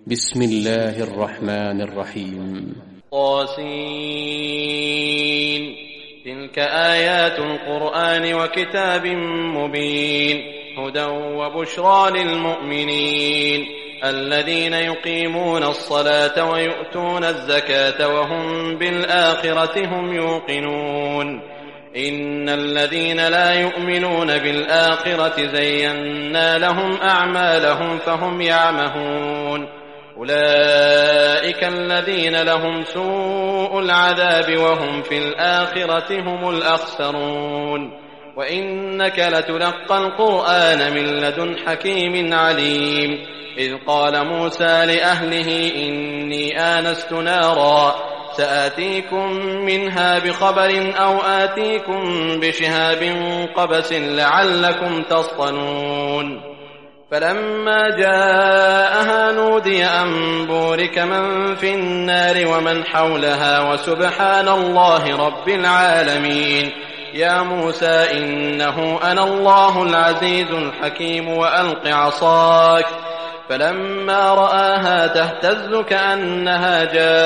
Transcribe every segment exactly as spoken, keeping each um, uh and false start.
بسم الله الرحمن الرحيم. طاسين. تلك آيات القرآن وكتاب مبين هدى وبشرى للمؤمنين الذين يقيمون الصلاة ويؤتون الزكاة وهم بالآخرة هم يوقنون. إن الذين لا يؤمنون بالآخرة زينا لهم أعمالهم فهم يعمهون. أولئك الذين لهم سوء العذاب وهم في الآخرة هم الأخسرون. وإنك لتلقى القرآن من لدن حكيم عليم. إذ قال موسى لأهله إني آنست نارا سآتيكم منها بخبر أو آتيكم بشهاب قبس لعلكم تصطلون. فلما جاءها نودي أن بورك من في النار ومن حولها وسبحان الله رب العالمين. يا موسى إنه أنا الله العزيز الحكيم وألق عصاك. فلما رآها تهتز كأنها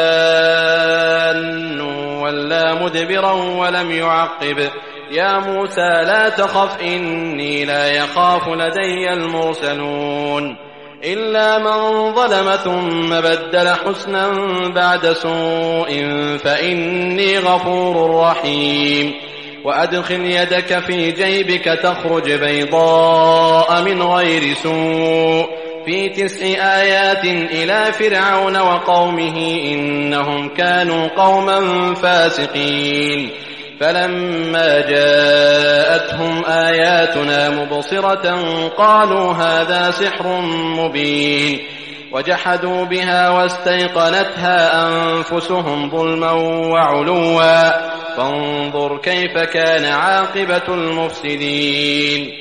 جان ولا مدبرا ولم يعقب. يا موسى لا تخف إني لا يخاف لدي المرسلون. إلا من ظلم ثم بدل حسنا بعد سوء فإني غفور رحيم. وأدخل يدك في جيبك تخرج بيضاء من غير سوء في تسع آيات إلى فرعون وقومه إنهم كانوا قوما فاسقين. فلما جاءتهم آياتنا مبصرة قالوا هذا سحر مبين. وجحدوا بها واستيقنتها أنفسهم ظلما وعلوا فانظر كيف كان عاقبة المفسدين.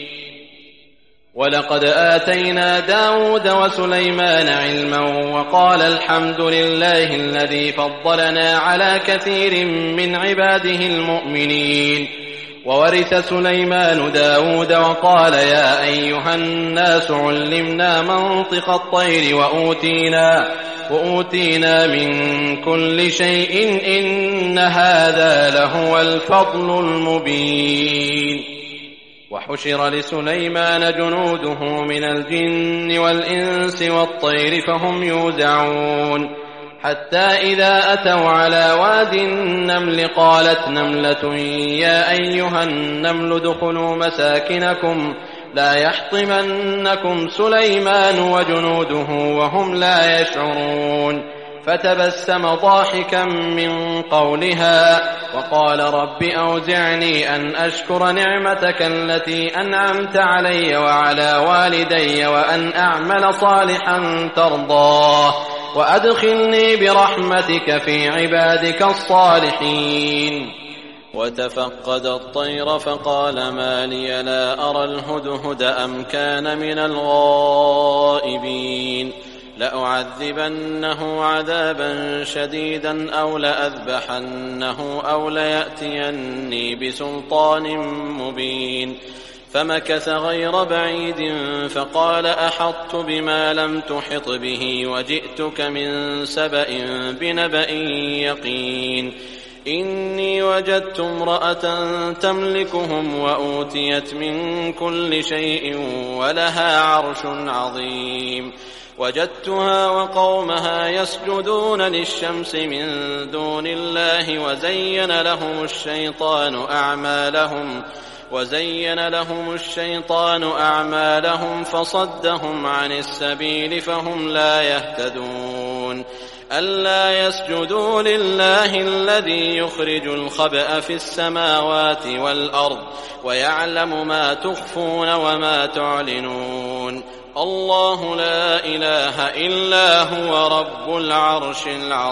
ولقد آتينا داود وسليمان علما وقال الحمد لله الذي فضلنا على كثير من عباده المؤمنين. وورث سليمان داود وقال يا أيها الناس علمنا منطق الطير وأوتينا, وأوتينا من كل شيء إن هذا لهو الفضل المبين. وحشر لسليمان جنوده من الجن والإنس والطير فهم يوزعون. حتى إذا أتوا على واد النمل قالت نملة يا أيها النمل ادخلوا مساكنكم لا يحطمنكم سليمان وجنوده وهم لا يشعرون. فتبسم ضاحكا من قولها وقال رب أوزعني أن أشكر نعمتك التي أنعمت علي وعلى والدي وأن أعمل صالحا ترضاه وأدخلني برحمتك في عبادك الصالحين. وتفقد الطير فقال ما لي لا أرى الهدهد أم كان من الغائبين. لأعذبنه عذابا شديدا أو لأذبحنه أو ليأتيني بسلطان مبين. فمكث غير بعيد فقال أحطت بما لم تحط به وجئتك من سبأ بنبأ يقين. إني وجدت امرأة تملكهم وأوتيت من كل شيء ولها عرش عظيم. وجدتها وقومها يسجدون للشمس من دون الله وزين لهم الشيطان أعمالهم وزين لهم الشيطان أعمالهم فصدهم عن السبيل فهم لا يهتدون. ألا يسجدوا لله الذي يخرج الخبأ في السماوات والأرض ويعلم ما تخفون وما تعلنون. الله لا إله إلا هو رب العرش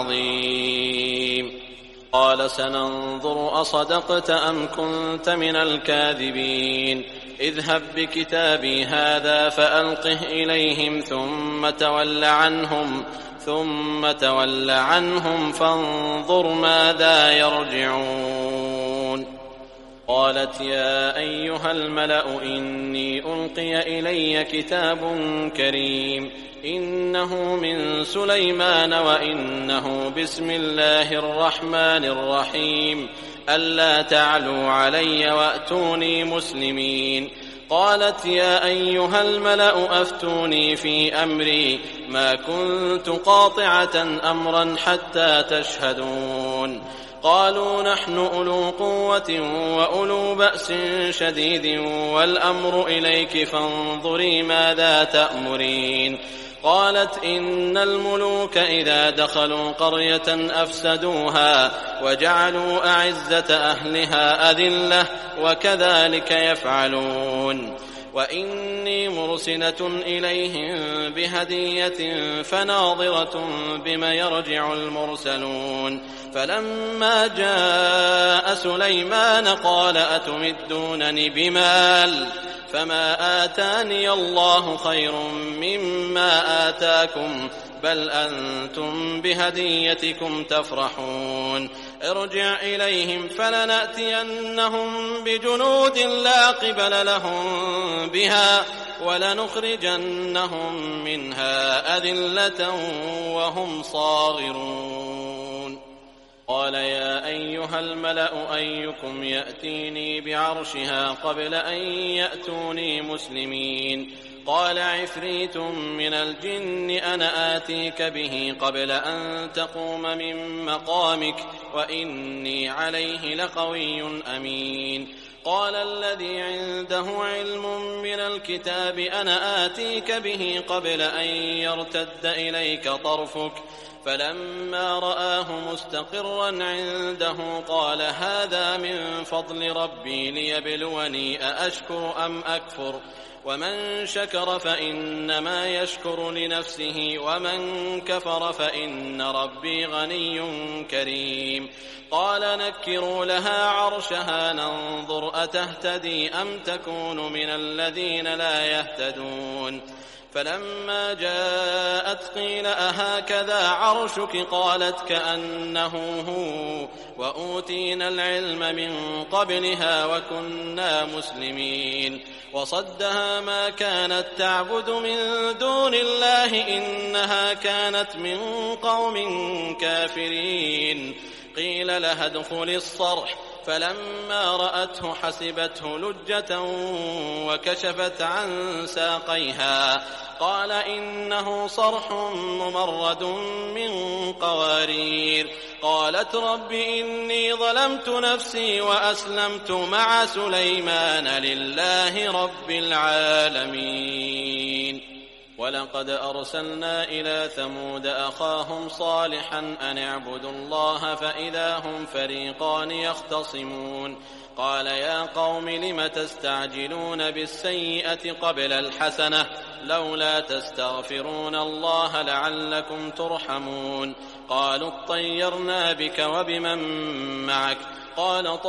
العظيم. قال سننظر أصدقت أم كنت من الكاذبين. اذهب بكتابي هذا فألقه إليهم ثم تول عنهم ثم تول عنهم فانظر ماذا يرجعون. قالت يا أيها الملأ إني ألقي إلي كتاب كريم إنه من سليمان وإنه بسم الله الرحمن الرحيم ألا تعلوا علي وأتوني مسلمين. قالت يا أيها الملأ أفتوني في أمري ما كنت قاطعة أمرا حتى تشهدون. قالوا نحن أولو قوة وأولو بأس شديد والأمر إليك فانظري ماذا تأمرين. قالت إن الملوك إذا دخلوا قرية أفسدوها وجعلوا أعزة أهلها أذلة وكذلك يفعلون. وإني مرسلة إليهم بهدية فناظرة بما يرجع المرسلون. فلما جاء سليمان قال أتمدونني بمال فما آتاني الله خير مما آتاكم بل أنتم بهديتكم تفرحون. ارجع إليهم فلنأتينهم بجنود لا قبل لهم بها ولنخرجنهم منها أذلة وهم صاغرون. قال يا أيها الملأ أيكم يأتيني بعرشها قبل أن يأتوني مسلمين. قال عفريت من الجن أنا آتيك به قبل أن تقوم من مقامك وإني عليه لقوي أمين. قال الذي عنده علم من الكتاب أنا آتيك به قبل أن يرتد إليك طرفك فلما رآه مستقرا عنده قال هذا من فضل ربي ليبلوني أأشكر أم أكفر ومن شكر فإنما يشكر لنفسه ومن كفر فإن ربي غني كريم. قال نكروا لها عرشها ننظر أتهتدي أم تكون من الذين لا يهتدون. فلما جاءت قيل أهكذا عرشك قالت كأنه هو وأوتينا العلم من قبلها وكنا مسلمين. وصدها ما كانت تعبد من دون الله إنها كانت من قوم كافرين. قيل لها ادخل الصرح فلما رأته حسبته لجة وكشفت عن ساقيها قال إنه صرح ممرد من قوارير. قالت رب إني ظلمت نفسي وأسلمت مع سليمان لله رب العالمين. ولقد أرسلنا إلى ثمود أخاهم صالحا أن اعبدوا الله فإذا هم فريقان يختصمون. قال يا قوم لم تستعجلون بالسيئة قبل الحسنة لولا تستغفرون الله لعلكم ترحمون. قالوا اطيرنا بك وبمن معك قال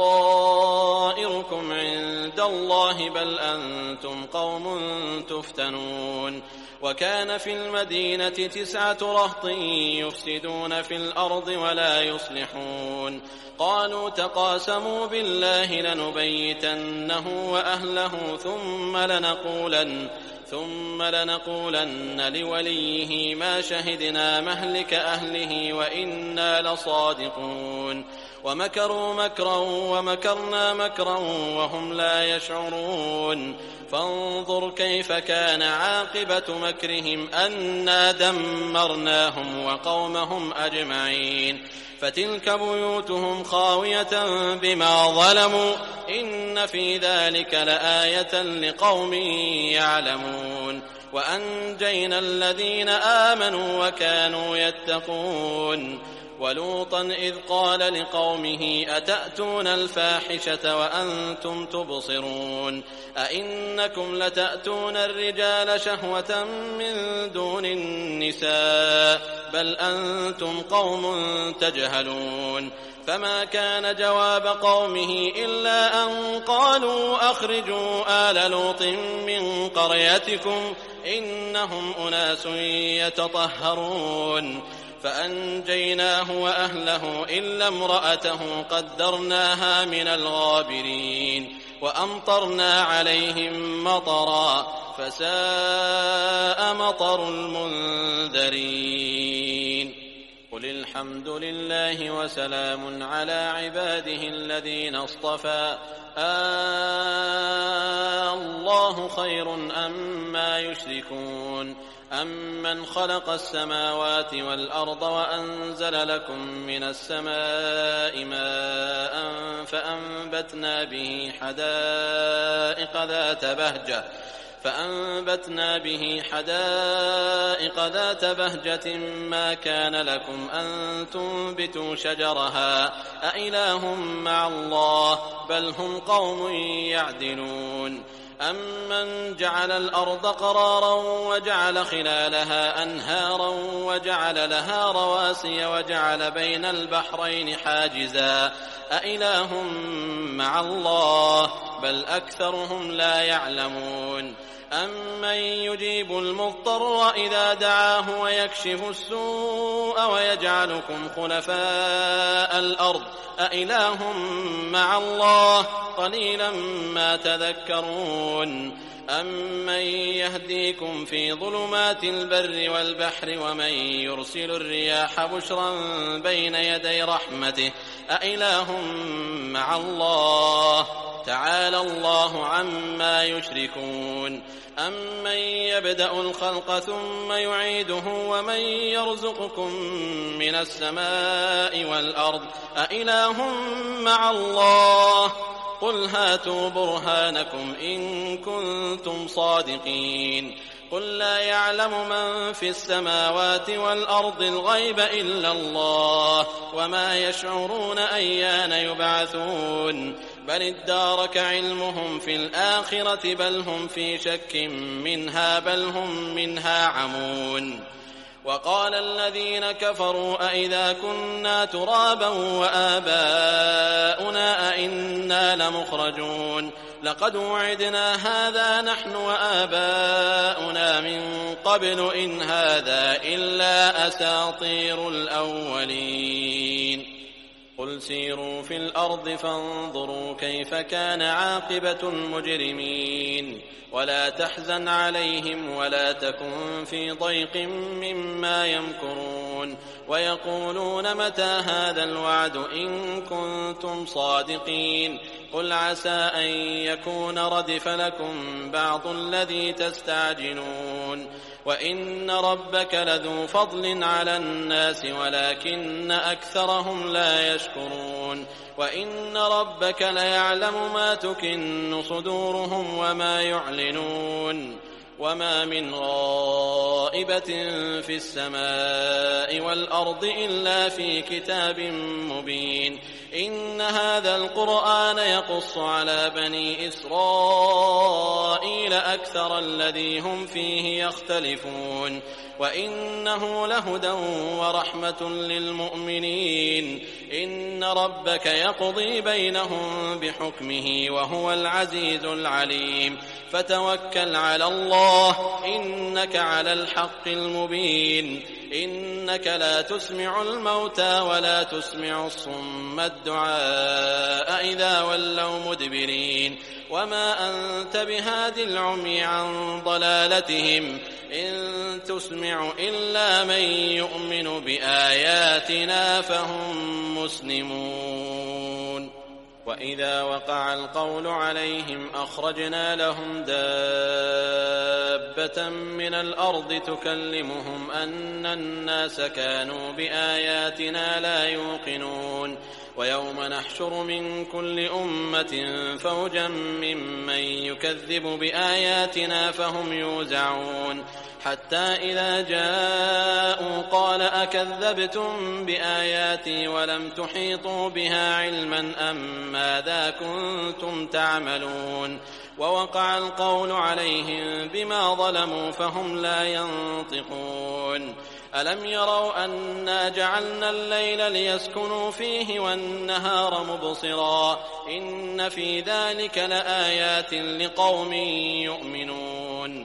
طائركم عند الله بل أنتم قوم تفتنون. وكان في المدينة تسعة رهط يفسدون في الأرض ولا يصلحون. قالوا تقاسموا بالله لنبيتنه وأهله ثم لنقولن ثم لنقولن لوليه ما شهدنا مهلك أهله وإنا لصادقون. ومكروا مكرا ومكرنا مكرا وهم لا يشعرون. فانظر كيف كان عاقبة مكرهم أنا دمرناهم وقومهم أجمعين. فتلك بيوتهم خاوية بما ظلموا إن في ذلك لآية لقوم يعلمون. وأنجينا الذين آمنوا وكانوا يتقون. ولوطا إذ قال لقومه أتأتون الفاحشة وأنتم تبصرون أئنكم لتأتون الرجال شهوة من دون النساء بل أنتم قوم تجهلون. فما كان جواب قومه إلا أن قالوا أخرجوا آل لوط من قريتكم إنهم أناس يتطهرون. فأنجيناه وأهله إلا امرأته قدرناها من الغابرين وأمطرنا عليهم مطرا فساء مطر المنذرين قل الحمد لله وسلام على عباده الذين اصطفى آه الله خير أما يشركون أمن خلق السماوات والأرض وأنزل لكم من السماء ماء فأنبتنا به حدائق ذات بهجة فأنبتنا به حدائق ذات بهجة ما كان لكم أن تنبتوا شجرها أإله مع الله بل هم قوم يعدلون أمن جعل الأرض قرارا وجعل خلالها أنهارا وجعل لها رواسي وجعل بين البحرين حاجزا أإله مع الله بل أكثرهم لا يعلمون أمن يجيب المضطر إذا دعاه ويكشف السوء ويجعلكم خلفاء الأرض أإله مع الله قليلا ما تذكرون أمن يهديكم في ظلمات البر والبحر ومن يرسل الرياح بشرا بين يدي رحمته أإله مع الله تعالى الله عما يشركون أمن يبدأ الخلق ثم يعيده ومن يرزقكم من السماء والأرض أإله مع الله قل هاتوا برهانكم إن كنتم صادقين قل لا يعلم من في السماوات والأرض الغيب إلا الله وما يشعرون أيان يبعثون بل ادارك علمهم في الآخرة بل هم في شك منها بل هم منها عمون وقال الذين كفروا أئذا كنا ترابا وآباؤنا أئنا لمخرجون لقد وعدنا هذا نحن وآباؤنا من قبل إن هذا إلا أساطير الأولين قل سيروا في الأرض فانظروا كيف كان عاقبة المجرمين ولا تحزن عليهم ولا تكن في ضيق مما يمكرون ويقولون متى هذا الوعد إن كنتم صادقين قل عسى أن يكون ردف لكم بعض الذي تستعجلون وإن ربك لذو فضل على الناس ولكن أكثرهم لا يشكرون وإن ربك ليعلم ما تكن صدورهم وما يعلنون وما من غائبة في السماء والأرض إلا في كتاب مبين إن هذا القرآن يقص على بني إسرائيل أكثر الذي هم فيه يختلفون وإنه لهدى ورحمة للمؤمنين إن ربك يقضي بينهم بحكمه وهو العزيز العليم فتوكل على الله إنك على الحق المبين إنك لا تسمع الموتى ولا تسمع الصم الدعاء إذا ولوا مدبرين وما أنت بهاد العمي عن ضلالتهم إن تسمع إلا من يؤمن بآياتنا فهم مسلمون وإذا وقع القول عليهم أخرجنا لهم دابة من الأرض تكلمهم أن الناس كانوا بآياتنا لا يوقنون ويوم نحشر من كل أمة فوجا ممن يكذب بآياتنا فهم يوزعون حتى إذا جاءوا قال أكذبتم بآياتي ولم تحيطوا بها علما أم ماذا كنتم تعملون ووقع القول عليهم بما ظلموا فهم لا ينطقون ألم يروا أنا جعلنا الليل ليسكنوا فيه والنهار مبصرا إن في ذلك لآيات لقوم يؤمنون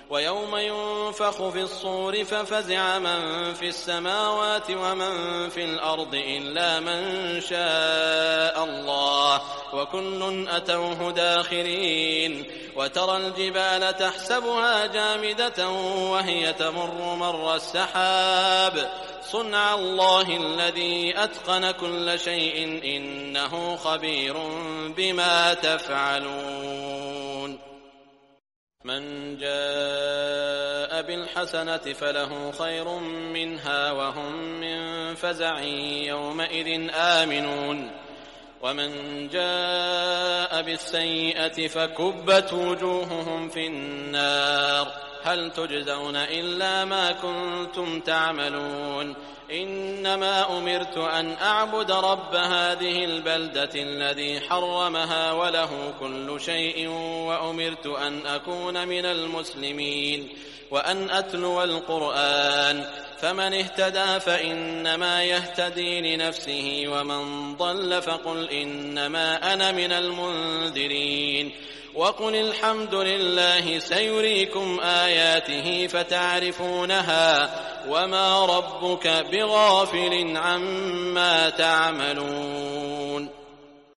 ويوم ينفخ في الصور ففزع من في السماوات ومن في الأرض إلا من شاء الله وكل أتوه داخرين وترى الجبال تحسبها جامدة وهي تمر مر السحاب صنع الله الذي أتقن كل شيء إنه خبير بما تفعلون من جاء بالحسنة فله خير منها وهم من فزع يومئذ آمنون ومن جاء بالسيئة فكبت وجوههم في النار هل تجزون إلا ما كنتم تعملون إنما أمرت أن أعبد رب هذه البلدة الذي حرمها وله كل شيء وأمرت أن أكون من المسلمين وأن أتلو القرآن فمن اهتدى فإنما يهتدي لنفسه ومن ضل فقل إنما أنا من المنذرين وقل الحمد لله سيريكم آياته فتعرفونها وما ربك بغافل عما تعملون